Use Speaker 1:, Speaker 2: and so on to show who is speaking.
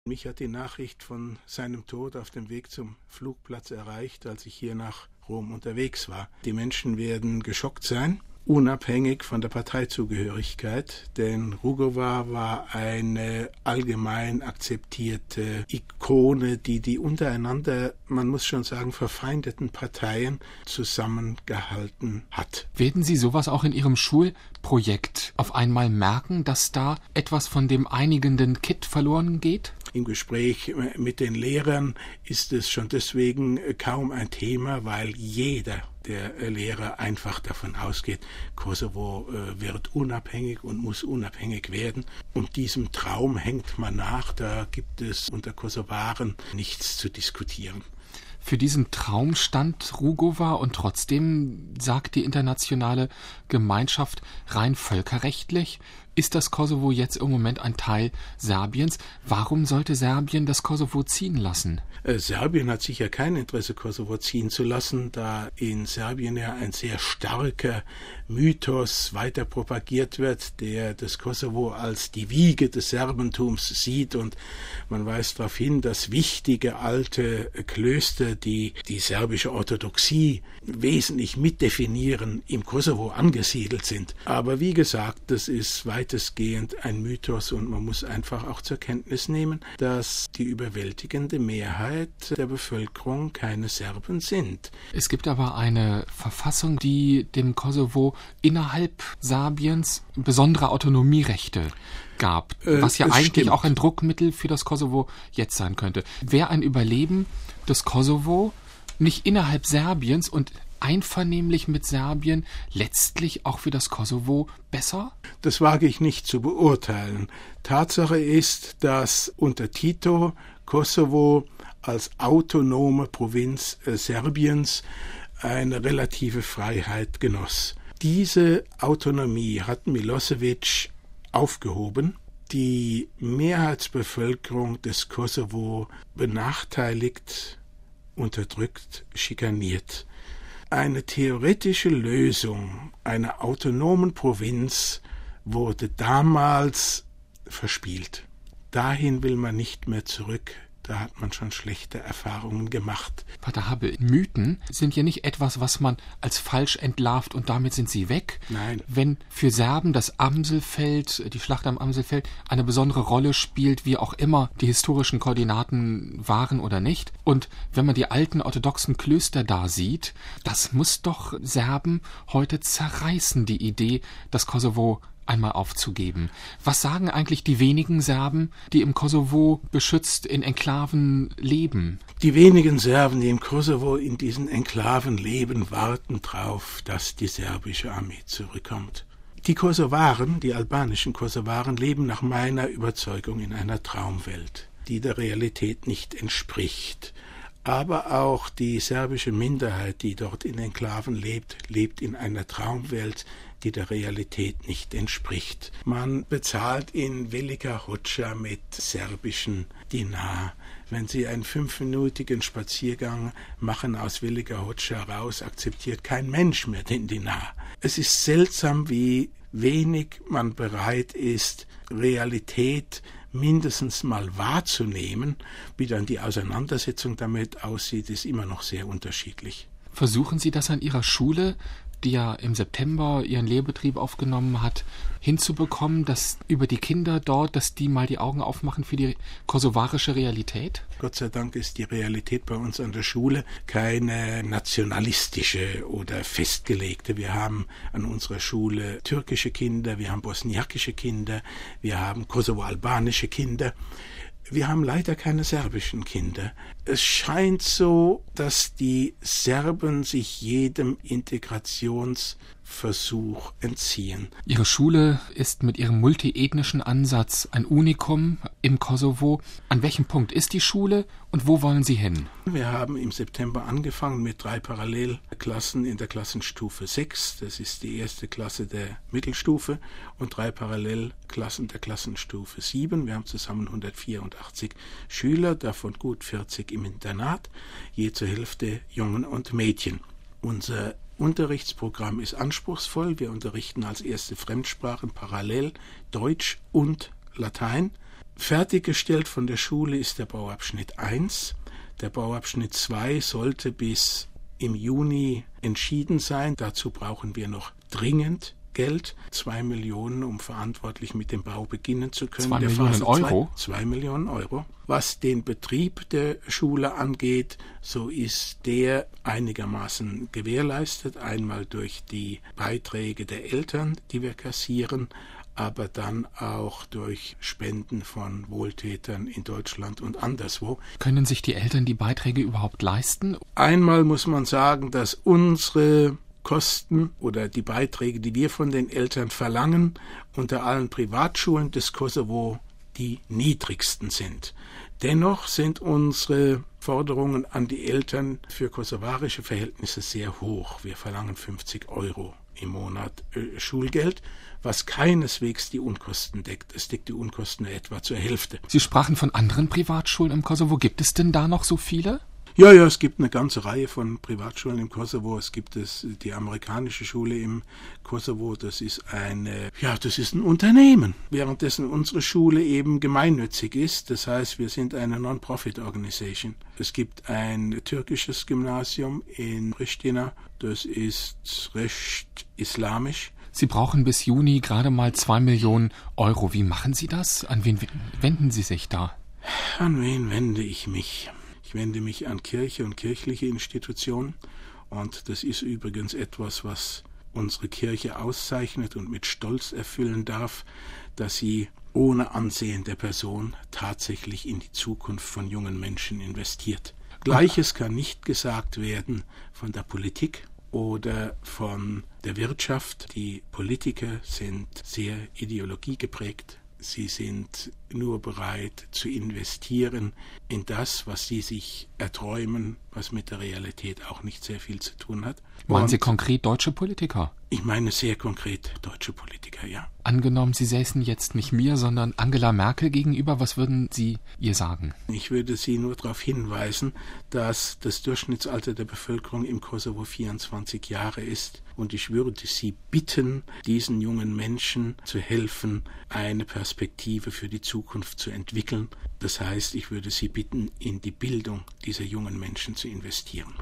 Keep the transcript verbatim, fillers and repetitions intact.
Speaker 1: Mich hat die Nachricht von seinem Tod auf dem Weg zum Flugplatz erreicht, als ich hier nach Rom unterwegs war. Die Menschen werden geschockt sein, unabhängig von der Parteizugehörigkeit, denn Rugova war eine allgemein akzeptierte Ikone, die die untereinander, man muss schon sagen, verfeindeten Parteien zusammengehalten hat.
Speaker 2: Werden Sie sowas auch in Ihrem Schulprojekt auf einmal merken, dass da etwas von dem einigenden Kitt verloren geht?
Speaker 1: Im Gespräch mit den Lehrern ist es schon deswegen kaum ein Thema, weil jeder der Lehrer einfach davon ausgeht, Kosovo wird unabhängig und muss unabhängig werden. Und diesem Traum hängt man nach, da gibt es unter Kosovaren nichts zu diskutieren.
Speaker 2: Für diesen Traum stand Rugova und trotzdem sagt die internationale Gemeinschaft rein völkerrechtlich, ist das Kosovo jetzt im Moment ein Teil Serbiens. Warum sollte Serbien das Kosovo ziehen lassen?
Speaker 1: Äh, Serbien hat sicher kein Interesse, Kosovo ziehen zu lassen, da in Serbien ja ein sehr starker Mythos weiter propagiert wird, der das Kosovo als die Wiege des Serbentums sieht, und man weist darauf hin, dass wichtige alte Klöster, die die serbische Orthodoxie wesentlich mitdefinieren, im Kosovo angesiedelt sind. Aber wie gesagt, das ist weitestgehend ein Mythos und man muss einfach auch zur Kenntnis nehmen, dass die überwältigende Mehrheit der Bevölkerung keine Serben sind.
Speaker 2: Es gibt aber eine Verfassung, die dem Kosovo innerhalb Serbiens besondere Autonomierechte gab, was ja
Speaker 1: äh,
Speaker 2: eigentlich
Speaker 1: stimmt.
Speaker 2: auch ein Druckmittel für das Kosovo jetzt sein könnte. Wäre ein Überleben des Kosovo nicht innerhalb Serbiens und einvernehmlich mit Serbien letztlich auch für das Kosovo besser?
Speaker 1: Das wage ich nicht zu beurteilen. Tatsache ist, dass unter Tito Kosovo als autonome Provinz äh, Serbiens eine relative Freiheit genoss. Diese Autonomie hat Milosevic aufgehoben, die Mehrheitsbevölkerung des Kosovo benachteiligt, unterdrückt, schikaniert. Eine theoretische Lösung einer autonomen Provinz wurde damals verspielt. Dahin will man nicht mehr zurück. Da hat man schon schlechte Erfahrungen gemacht.
Speaker 2: Pater Habe, Mythen sind ja nicht etwas, was man als falsch entlarvt und damit sind sie weg.
Speaker 1: Nein.
Speaker 2: Wenn für Serben das Amselfeld, die Schlacht am Amselfeld, eine besondere Rolle spielt, wie auch immer die historischen Koordinaten waren oder nicht. Und wenn man die alten orthodoxen Klöster da sieht, das muss doch Serben heute zerreißen, die Idee, das Kosovo einmal aufzugeben. Was sagen eigentlich die wenigen Serben, die im Kosovo beschützt in Enklaven leben?
Speaker 1: Die wenigen Serben, die im Kosovo in diesen Enklaven leben, warten darauf, dass die serbische Armee zurückkommt. Die Kosovaren, die albanischen Kosovaren, leben nach meiner Überzeugung in einer Traumwelt, die der Realität nicht entspricht. Aber auch die serbische Minderheit, die dort in Enklaven lebt, lebt in einer Traumwelt, die der Realität nicht entspricht. Man bezahlt in Velika Hođa mit serbischen Dinar. Wenn Sie einen fünfminütigen Spaziergang machen aus Velika Hođa raus, akzeptiert kein Mensch mehr den Dinar. Es ist seltsam, wie wenig man bereit ist, Realität mindestens mal wahrzunehmen. Wie dann die Auseinandersetzung damit aussieht, ist immer noch sehr unterschiedlich.
Speaker 2: Versuchen Sie das an Ihrer Schule, die ja im September ihren Lehrbetrieb aufgenommen hat, hinzubekommen, dass über die Kinder dort, dass die mal die Augen aufmachen für die kosovarische Realität?
Speaker 1: Gott sei Dank ist die Realität bei uns an der Schule keine nationalistische oder festgelegte. Wir haben an unserer Schule türkische Kinder, wir haben bosniakische Kinder, wir haben kosovo-albanische Kinder. Wir haben leider keine serbischen Kinder. Es scheint so, dass die Serben sich jedem Integrationsversuch entziehen.
Speaker 2: Ihre Schule ist mit ihrem multiethnischen Ansatz ein Unikum im Kosovo. An welchem Punkt ist die Schule und wo wollen Sie hin?
Speaker 1: Wir haben im September angefangen mit drei Parallelklassen in der Klassenstufe sechs. Das ist die erste Klasse der Mittelstufe, und drei Parallelklassen der Klassenstufe sieben. Wir haben zusammen hundertvierundachtzig Schüler, davon gut vierzig im Internat, je zur Hälfte Jungen und Mädchen. Unser Unterrichtsprogramm ist anspruchsvoll. Wir unterrichten als erste Fremdsprachen parallel Deutsch und Latein. Fertiggestellt von der Schule ist der Bauabschnitt eins. Der Bauabschnitt zwei sollte bis im Juni entschieden sein. Dazu brauchen wir noch dringend Geld, zwei Millionen, um verantwortlich mit dem Bau beginnen zu können.
Speaker 2: Zwei Millionen Euro?
Speaker 1: Zwei, zwei Millionen Euro. Was den Betrieb der Schule angeht, so ist der einigermaßen gewährleistet. Einmal durch die Beiträge der Eltern, die wir kassieren, aber dann auch durch Spenden von Wohltätern in Deutschland und anderswo.
Speaker 2: Können sich die Eltern die Beiträge überhaupt leisten?
Speaker 1: Einmal muss man sagen, dass unsere Kosten oder die Beiträge, die wir von den Eltern verlangen, unter allen Privatschulen des Kosovo die niedrigsten sind. Dennoch sind unsere Forderungen an die Eltern für kosovarische Verhältnisse sehr hoch. Wir verlangen fünfzig Euro im Monat äh, Schulgeld, was keineswegs die Unkosten deckt. Es deckt die Unkosten etwa zur Hälfte.
Speaker 2: Sie sprachen von anderen Privatschulen im Kosovo. Gibt es denn da noch so viele?
Speaker 1: Ja, ja, es gibt eine ganze Reihe von Privatschulen im Kosovo. Es gibt es die amerikanische Schule im Kosovo. Das ist eine, ja, das ist ein Unternehmen. Währenddessen unsere Schule eben gemeinnützig ist. Das heißt, wir sind eine Non-Profit-Organisation. Es gibt ein türkisches Gymnasium in Pristina. Das ist recht islamisch.
Speaker 2: Sie brauchen bis Juni gerade mal zwei Millionen Euro. Wie machen Sie das? An wen wenden Sie sich da?
Speaker 1: An wen wende ich mich? Ich wende mich an Kirche und kirchliche Institutionen, und das ist übrigens etwas, was unsere Kirche auszeichnet und mit Stolz erfüllen darf, dass sie ohne Ansehen der Person tatsächlich in die Zukunft von jungen Menschen investiert. Gleiches kann nicht gesagt werden von der Politik oder von der Wirtschaft. Die Politiker sind sehr ideologiegeprägt. Sie sind nur bereit zu investieren in das, was sie sich erträumen, was mit der Realität auch nicht sehr viel zu tun hat.
Speaker 2: Meinen Sie konkret deutsche Politiker?
Speaker 1: Ich meine sehr konkret deutsche Politiker, ja.
Speaker 2: Angenommen, Sie säßen jetzt nicht mir, sondern Angela Merkel gegenüber, was würden Sie ihr sagen?
Speaker 1: Ich würde Sie nur darauf hinweisen, dass das Durchschnittsalter der Bevölkerung im Kosovo vierundzwanzig Jahre ist, und ich würde Sie bitten, diesen jungen Menschen zu helfen, eine Perspektive für die Zukunft zu entwickeln. Das heißt, ich würde Sie bitten, in die Bildung dieser jungen Menschen zu investieren.